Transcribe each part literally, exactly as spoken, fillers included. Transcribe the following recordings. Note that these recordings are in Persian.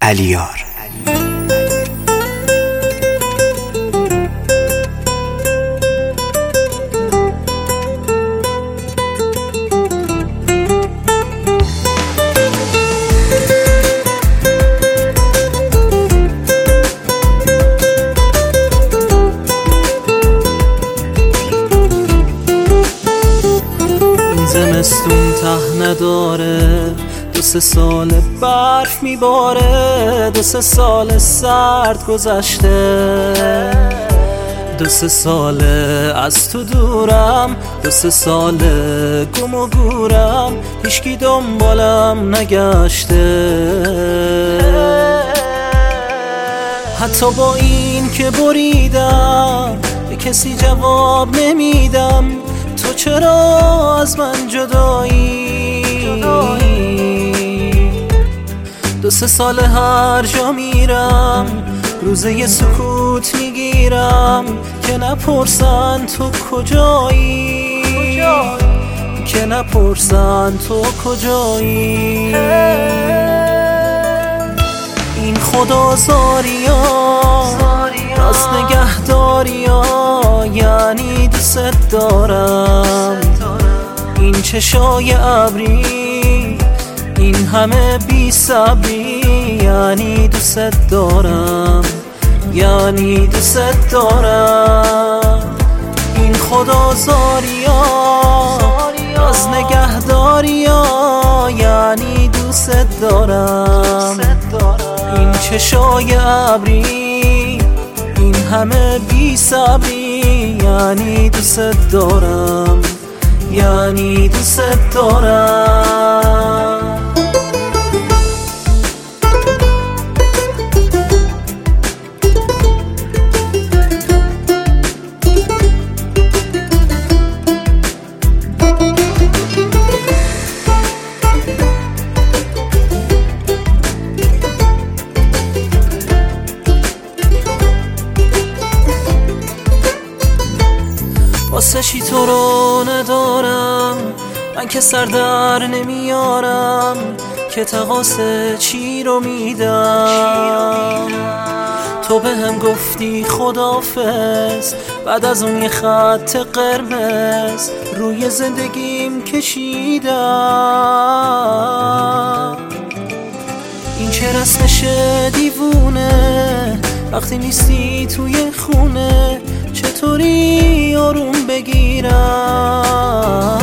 علیار. زمستون ته نداره، دو سه سال برف میباره، دو سه سال سرد گذشته، دو سه ساله از تو دورم، دو سه ساله گم و گورم، هیچکی دنبالم نگشته. حتی با این که بریدم به کسی جواب نمیدم، تو چرا از من جدایی؟ دو سه سال هر جا میرم روزه یه سکوت میگیرم که نپرسن تو کجایی، که نپرسن تو کجایی. این خدازاری ها راست نگهداری ها، یعنی دوست دارم. این چشای ابری، این همه بی صبری، یعنی دوست دارم، یعنی دوست دارم. این خدازاری ها راست نگهداری ها، یعنی دوست دارم. این چشای ابری، این همه بی صبری، یعنی دوست دارم، یعنی دوست دارم. واسه چی تو رو ندارم، من که سردر نمیارم، که تقاسه چی رو میدم. تو به هم گفتی خداحافظ، بعد از اون یه خط قرمز روی زندگیم کشیدم. این چه رسمش دیوونه، وقتی نیستی توی خونه چطوری آروم بگیرم؟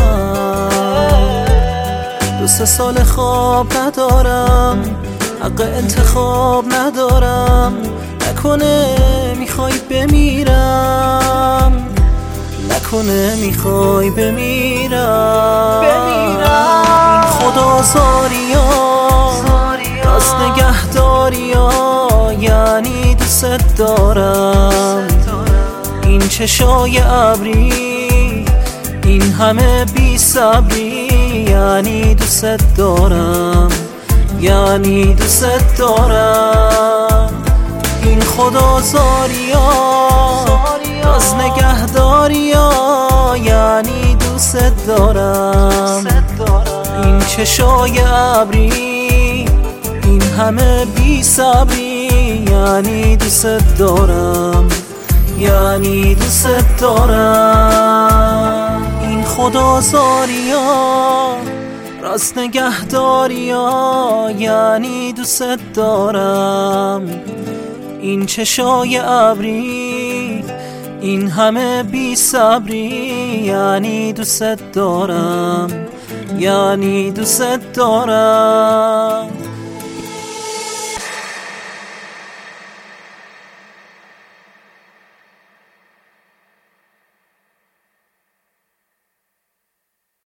دو سه سال خواب ندارم، حق انتخاب ندارم، نکنه میخوای بمیرم، نکنه میخوای بمیرم. این خدازاری ها راست نگهداری ها، یعنی دوست دارم. این چشای ابری، این همه بی صبری، یعنی دوست دارم، یعنی دوست دارم. این خدازاری ها راز نگهداری ها، یعنی دوست دارم. این چشای ابری، این همه بی صبری، یعنی دوست دارم، یعنی دوست دارم. این خدازاری ها راست نگهداری ها، یعنی دوست دارم. این چشای ابری، این همه بی صبری، یعنی دوست دارم، یعنی دوست دارم.